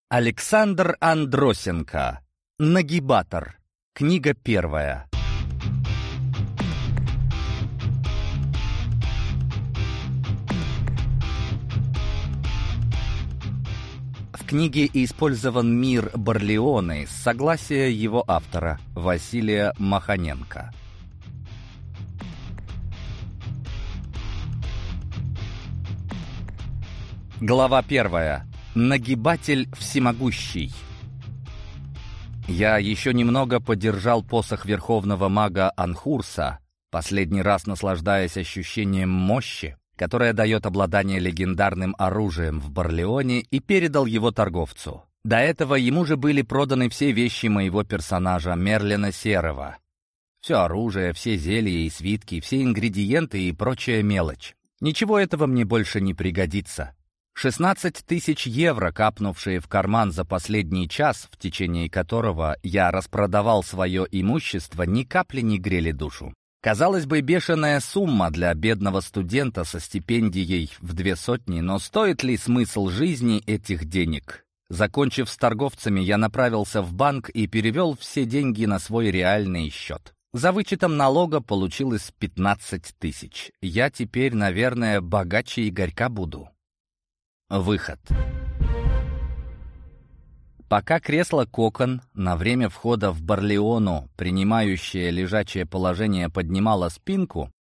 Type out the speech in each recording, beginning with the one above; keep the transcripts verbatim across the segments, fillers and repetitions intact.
Александр Андросенко. Нагибатор. Книга первая. В книге использован мир Барлеоне с согласия его автора Василия Маханенко. Глава первая. Нагибатель всемогущий. Я еще немного подержал посох верховного мага Анхурса, последний раз наслаждаясь ощущением мощи, которое дает обладание легендарным оружием в Барлеоне, и передал его торговцу. До этого ему же были проданы все вещи моего персонажа Мерлина Серого. Все оружие, все зелья и свитки, все ингредиенты и прочая мелочь. Ничего этого мне больше не пригодится. шестнадцать тысяч евро, капнувшие в карман за последний час, в течение которого я распродавал свое имущество, ни капли не грели душу. Казалось бы, бешеная сумма для бедного студента со стипендией в две сотни, но стоит ли смысл жизни этих денег? Закончив с торговцами, я направился в банк и перевел все деньги на свой реальный счет. За вычетом налога получилось пятнадцать тысяч. Я теперь, наверное, богаче Игорька буду. Выход. Пока кресло-кокон на время входа в Барлеону, принимающее лежачее положение, поднимало спинку,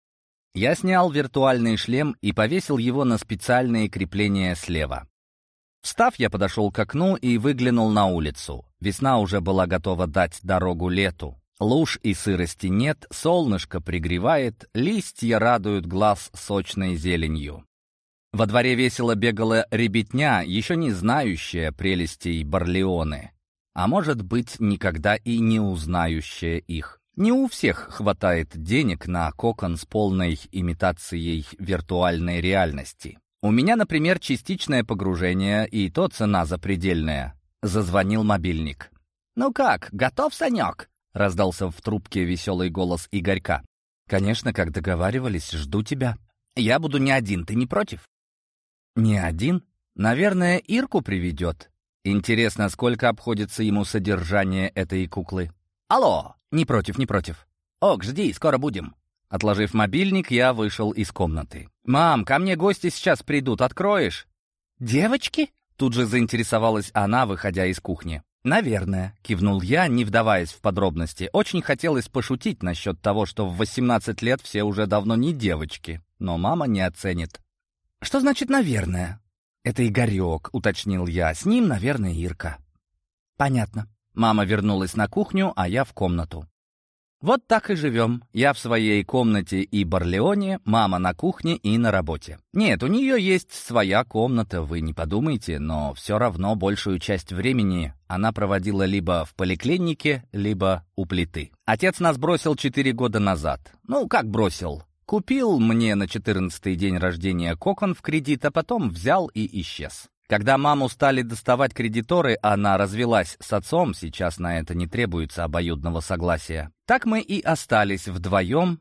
я снял виртуальный шлем и повесил его на специальные крепления слева. Встав, я подошел к окну и выглянул на улицу. Весна уже была готова дать дорогу лету. Луж и сырости нет, солнышко пригревает, листья радуют глаз сочной зеленью. Во дворе весело бегала ребятня, еще не знающая прелестей Барлеоне, а может быть, никогда и не узнающая их. Не у всех хватает денег на кокон с полной имитацией виртуальной реальности. У меня, например, частичное погружение, и то цена запредельная. Зазвонил мобильник. «Ну как, готов, Санек?» — раздался в трубке веселый голос Игорька. «Конечно, как договаривались, жду тебя. Я буду не один, ты не против?» «Не один? Наверное, Ирку приведет. Интересно, сколько обходится ему содержание этой куклы?» «Алло! Не против, не против. Ок, жди, скоро будем». Отложив мобильник, я вышел из комнаты. «Мам, ко мне гости сейчас придут, откроешь?» «Девочки?» Тут же заинтересовалась она, выходя из кухни. «Наверное», — кивнул я, не вдаваясь в подробности. Очень хотелось пошутить насчет того, что в восемнадцать лет все уже давно не девочки, но мама не оценит. «Что значит «наверное»?» «Это Игорек», — уточнил я. «С ним, наверное, Ирка». «Понятно». Мама вернулась на кухню, а я в комнату. Вот так и живем. Я в своей комнате и Барлеоне, мама на кухне и на работе. Нет, у нее есть своя комната, вы не подумайте, но все равно большую часть времени она проводила либо в поликлинике, либо у плиты. Отец нас бросил четыре года назад. Ну, как бросил? Купил мне на четырнадцатый день рождения кокон в кредит, а потом взял и исчез. Когда маму стали доставать кредиторы, она развелась с отцом, сейчас на это не требуется обоюдного согласия. Так мы и остались вдвоем,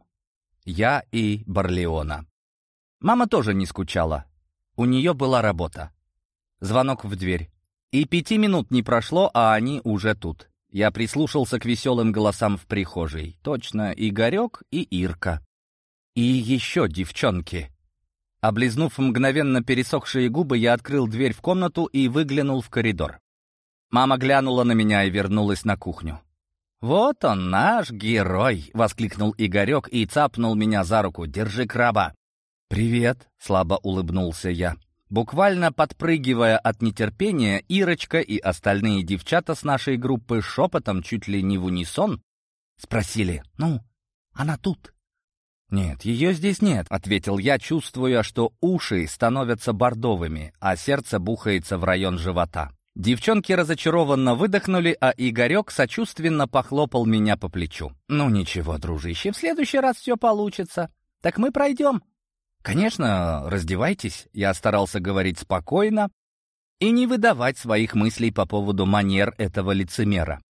я и Барлеона. Мама тоже не скучала. У нее была работа. Звонок в дверь. И пяти минут не прошло, а они уже тут. Я прислушался к веселым голосам в прихожей. Точно, Игорек и Ирка. И еще девчонки. Облизнув мгновенно пересохшие губы, я открыл дверь в комнату и выглянул в коридор. Мама глянула на меня и вернулась на кухню. «Вот он, наш герой!» — воскликнул Игорек и цапнул меня за руку. «Держи краба!» «Привет!» — слабо улыбнулся я. Буквально подпрыгивая от нетерпения, Ирочка и остальные девчата с нашей группы шепотом, чуть ли не в унисон, спросили: «Ну, она тут?» «Нет, ее здесь нет», — ответил я, чувствуя, что уши становятся бордовыми, а сердце бухается в район живота. Девчонки разочарованно выдохнули, а Игорек сочувственно похлопал меня по плечу. «Ну ничего, дружище, в следующий раз все получится. Так мы пройдем». «Конечно, раздевайтесь», — я старался говорить спокойно и не выдавать своих мыслей по поводу манер этого лицемера.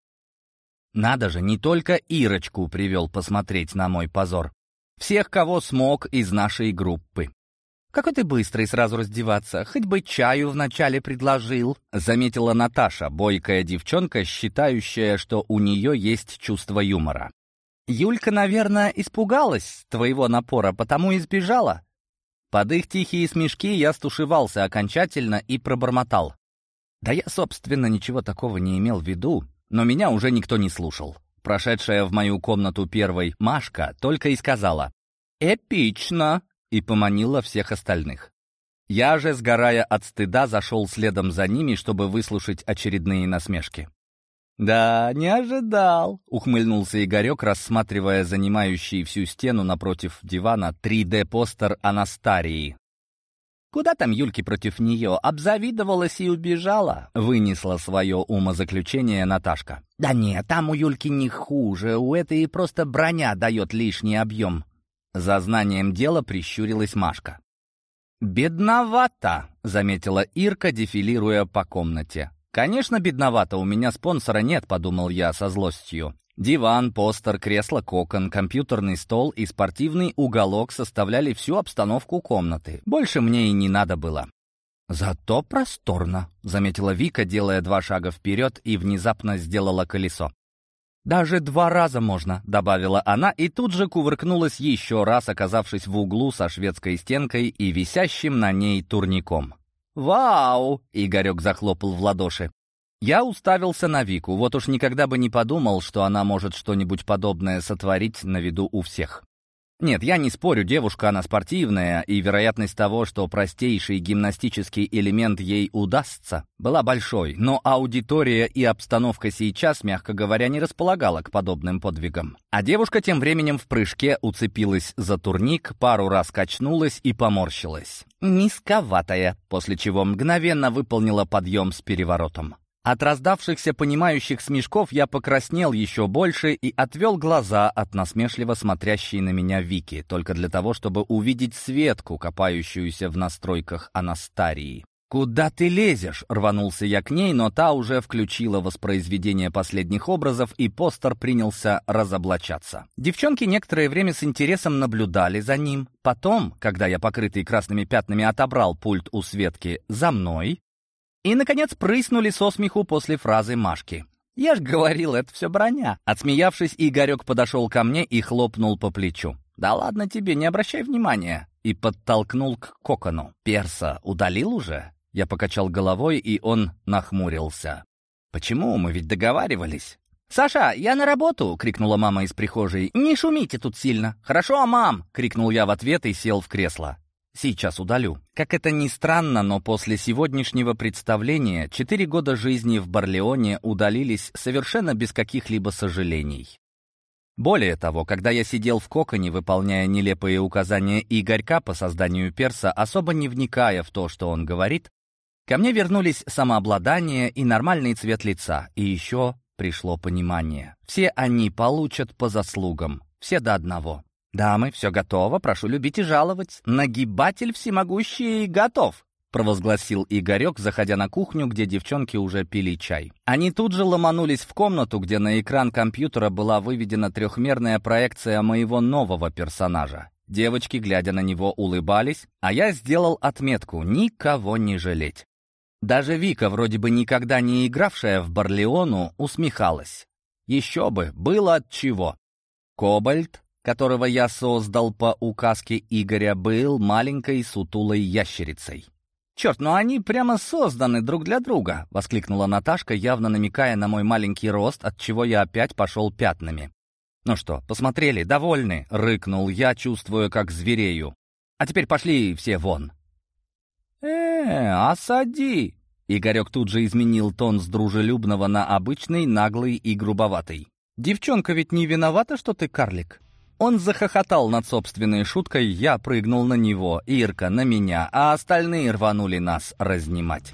Надо же, не только Ирочку привел посмотреть на мой позор. Всех, кого смог из нашей группы. «Какой ты быстрый сразу раздеваться, хоть бы чаю вначале предложил», заметила Наташа, бойкая девчонка, считающая, что у нее есть чувство юмора. «Юлька, наверное, испугалась твоего напора, потому и сбежала». Под их тихие смешки я стушевался окончательно и пробормотал. Да я, собственно, ничего такого не имел в виду, но меня уже никто не слушал. Прошедшая в мою комнату первой Машка только и сказала «Эпично!» и поманила всех остальных. Я же, сгорая от стыда, зашел следом за ними, чтобы выслушать очередные насмешки. «Да, не ожидал», — ухмыльнулся Игорек, рассматривая занимающий всю стену напротив дивана три дэ-постер Анастарии. «Куда там Юльке против нее? Обзавидовалась и убежала», — вынесла свое умозаключение Наташка. «Да нет, там у Юльки не хуже, у этой просто броня дает лишний объем». За знанием дела прищурилась Машка. «Бедновато», — заметила Ирка, дефилируя по комнате. «Конечно, бедновато, у меня спонсора нет», — подумал я со злостью. Диван, постер, кресло, кокон, компьютерный стол и спортивный уголок составляли всю обстановку комнаты. Больше мне и не надо было. «Зато просторно», — заметила Вика, делая два шага вперед и внезапно сделала колесо. «Даже два раза можно», — добавила она, и тут же кувыркнулась еще раз, оказавшись в углу со шведской стенкой и висящим на ней турником. «Вау!» — Игорек захлопал в ладоши. Я уставился на Вику, вот уж никогда бы не подумал, что она может что-нибудь подобное сотворить на виду у всех. Нет, я не спорю, девушка она спортивная, и вероятность того, что простейший гимнастический элемент ей удастся, была большой, но аудитория и обстановка сейчас, мягко говоря, не располагала к подобным подвигам. А девушка тем временем в прыжке уцепилась за турник, пару раз качнулась и поморщилась. Низковатая, после чего мгновенно выполнила подъем с переворотом. От раздавшихся понимающих смешков я покраснел еще больше и отвел глаза от насмешливо смотрящей на меня Вики, только для того, чтобы увидеть Светку, копающуюся в настройках Анастарии. «Куда ты лезешь?» — рванулся я к ней, но та уже включила воспроизведение последних образов, и постер принялся разоблачаться. Девчонки некоторое время с интересом наблюдали за ним. Потом, когда я, покрытый красными пятнами, отобрал пульт у Светки за мной, и, наконец, прыснули со смеху после фразы Машки. «Я ж говорил, это все броня». Отсмеявшись, Игорек подошел ко мне и хлопнул по плечу. «Да ладно тебе, не обращай внимания». И подтолкнул к кокону. «Перса удалил уже?» Я покачал головой, и он нахмурился. «Почему? Мы ведь договаривались». «Саша, я на работу!» — крикнула мама из прихожей. «Не шумите тут сильно». «Хорошо, мам!» — крикнул я в ответ и сел в кресло. «Сейчас удалю». Как это ни странно, но после сегодняшнего представления четыре года жизни в Барлеоне удалились совершенно без каких-либо сожалений. Более того, когда я сидел в коконе, выполняя нелепые указания Игорька по созданию перса, особо не вникая в то, что он говорит, ко мне вернулись самообладание и нормальный цвет лица, и еще пришло понимание. Все они получат по заслугам, все до одного. «Дамы, все готово, прошу любить и жаловать. Нагибатель всемогущий готов», — провозгласил Игорек, заходя на кухню, где девчонки уже пили чай. Они тут же ломанулись в комнату, где на экран компьютера была выведена трехмерная проекция моего нового персонажа. Девочки, глядя на него, улыбались, а я сделал отметку «никого не жалеть». Даже Вика, вроде бы никогда не игравшая в Барлеону, усмехалась. Еще бы, было от чего. Кобальт, которого я создал по указке Игоря, был маленькой сутулой ящерицей. «Черт, ну они прямо созданы друг для друга!» — воскликнула Наташка, явно намекая на мой маленький рост, от чего я опять пошел пятнами. «Ну что, посмотрели, довольны?» — рыкнул я, чувствуя, как зверею. «А теперь пошли все вон!» «Э, осади!» Игорек тут же изменил тон с дружелюбного на обычный, наглый и грубоватый. «Девчонка ведь не виновата, что ты карлик?» Он захохотал над собственной шуткой, я прыгнул на него, Ирка на меня, а остальные рванули нас разнимать.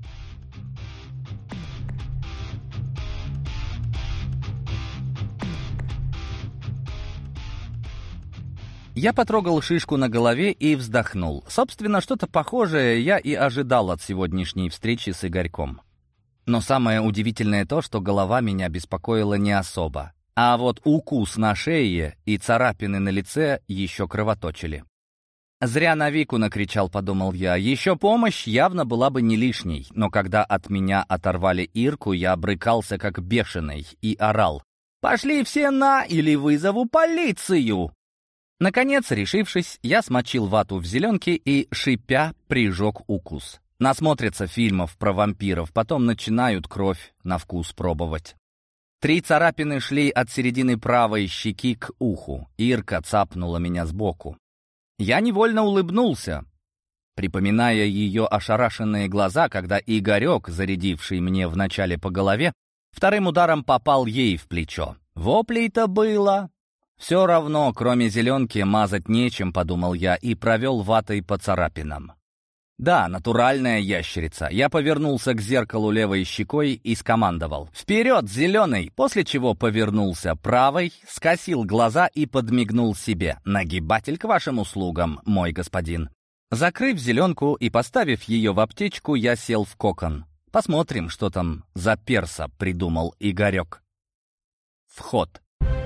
Я потрогал шишку на голове и вздохнул. Собственно, что-то похожее я и ожидал от сегодняшней встречи с Игорьком. Но самое удивительное то, что голова меня беспокоила не особо. А вот укус на шее и царапины на лице еще кровоточили. «Зря на Вику накричал», — подумал я. «Еще помощь явно была бы не лишней». Но когда от меня оторвали Ирку, я брыкался как бешеный и орал: «Пошли все на, или вызову полицию!» Наконец, решившись, я смочил вату в зеленке и, шипя, прижег укус. Насмотрятся фильмов про вампиров, потом начинают кровь на вкус пробовать. Три царапины шли от середины правой щеки к уху. Ирка цапнула меня сбоку. Я невольно улыбнулся, припоминая ее ошарашенные глаза, когда Игорек, зарядивший мне вначале по голове, вторым ударом попал ей в плечо. Воплей-то было. Все равно, кроме зеленки, мазать нечем, подумал я, и провел ватой по царапинам. Да, натуральная ящерица. Я повернулся к зеркалу левой щекой и скомандовал: «Вперед, зеленый!», после чего повернулся правой, скосил глаза и подмигнул себе. «Нагибатель к вашим услугам, мой господин». Закрыв зеленку и поставив ее в аптечку, я сел в кокон. Посмотрим, что там за перса придумал Игорек. Вход.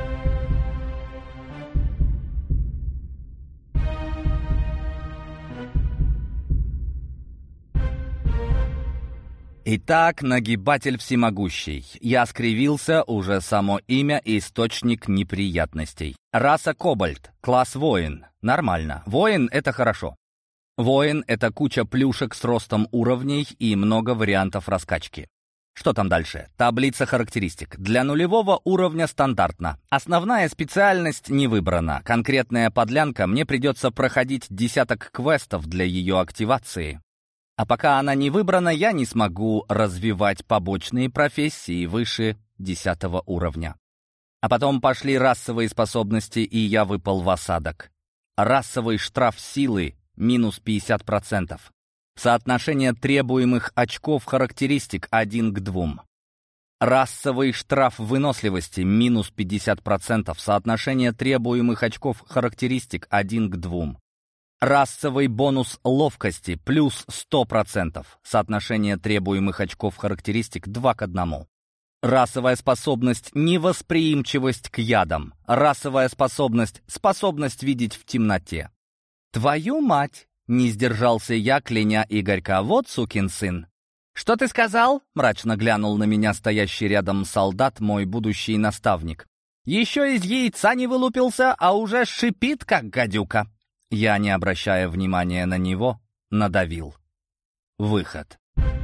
Итак, нагибатель всемогущий. Я скривился, уже само имя — источник неприятностей. Раса Кобальт, класс воин. Нормально. Воин — это хорошо. Воин — это куча плюшек с ростом уровней и много вариантов раскачки. Что там дальше? Таблица характеристик. Для нулевого уровня стандартно. Основная специальность не выбрана. Конкретная подлянка, мне придется проходить десяток квестов для ее активации. А пока она не выбрана, я не смогу развивать побочные профессии выше десятого уровня. А потом пошли расовые способности, и я выпал в осадок. Расовый штраф силы — минус пятьдесят процентов. Соотношение требуемых очков характеристик один к двум. Расовый штраф выносливости — минус пятьдесят процентов. Соотношение требуемых очков характеристик один к двум. Расовый бонус ловкости — плюс сто процентов. Соотношение требуемых очков характеристик два к одному. Расовая способность — невосприимчивость к ядам. Расовая способность — способность видеть в темноте. «Твою мать!» — не сдержался я, кляня Игорька. «Вот сукин сын!» «Что ты сказал?» — мрачно глянул на меня стоящий рядом солдат, мой будущий наставник. «Еще из яйца не вылупился, а уже шипит, как гадюка!» Я, не обращая внимания на него, надавил. Выход.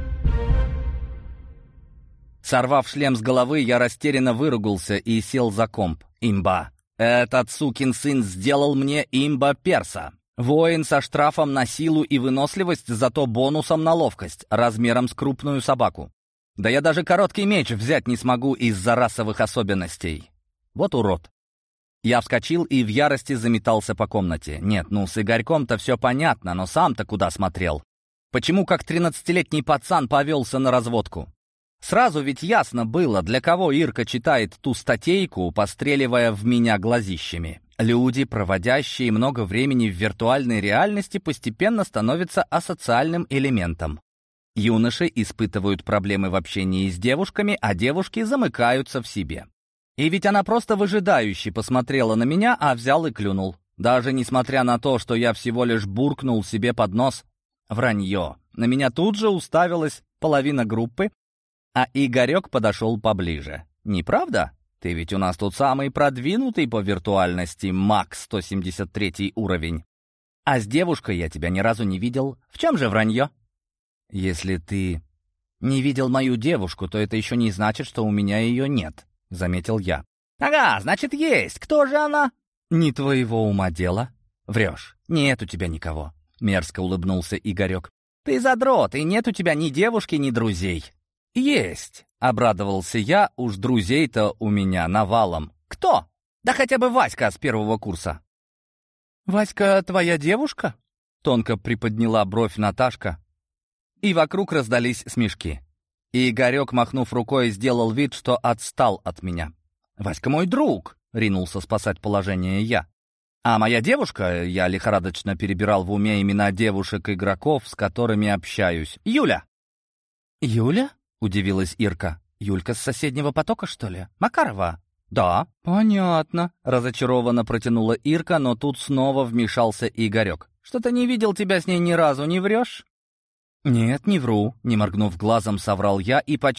Сорвав шлем с головы, я растерянно выругался и сел за комп. Имба. Этот сукин сын сделал мне имба-перса. Воин со штрафом на силу и выносливость, зато бонусом на ловкость, размером с крупную собаку. Да я даже короткий меч взять не смогу из-за расовых особенностей. Вот урод. Я вскочил и в ярости заметался по комнате. Нет, ну с Игорьком-то все понятно, но сам-то куда смотрел? Почему как тринадцатилетний пацан повелся на разводку? Сразу ведь ясно было, для кого Ирка читает ту статейку, постреливая в меня глазищами. Люди, проводящие много времени в виртуальной реальности, постепенно становятся асоциальным элементом. Юноши испытывают проблемы в общении с девушками, а девушки замыкаются в себе. И ведь она просто выжидающе посмотрела на меня, а взял и клюнул. Даже несмотря на то, что я всего лишь буркнул себе под нос. Вранье. На меня тут же уставилась половина группы, а Игорек подошел поближе. Не правда? Ты ведь у нас тут самый продвинутый по виртуальности, маг сто семьдесят третий уровень. А с девушкой я тебя ни разу не видел. В чем же вранье? Если ты не видел мою девушку, то это еще не значит, что у меня ее нет. — заметил я. «Ага, значит, есть. Кто же она?» «Не твоего ума дело. Врешь. Нет у тебя никого», — мерзко улыбнулся Игорек. «Ты задрот, и нет у тебя ни девушки, ни друзей». «Есть», — обрадовался я, уж друзей-то у меня навалом. «Кто?» «Да хотя бы Васька с первого курса». «Васька твоя девушка?» — тонко приподняла бровь Наташка. И вокруг раздались смешки. И Игорек, махнув рукой, сделал вид, что отстал от меня. «Васька мой друг!» — ринулся спасать положение я. «А моя девушка...» — я лихорадочно перебирал в уме имена девушек-игроков, с которыми общаюсь. «Юля!» «Юля?» — удивилась Ирка. «Юлька с соседнего потока, что ли? Макарова?» «Да». «Понятно», — разочарованно протянула Ирка, но тут снова вмешался Игорек. Что-то не видел тебя с ней ни разу, не врешь?» «Нет, не вру», — не моргнув глазом, соврал я и,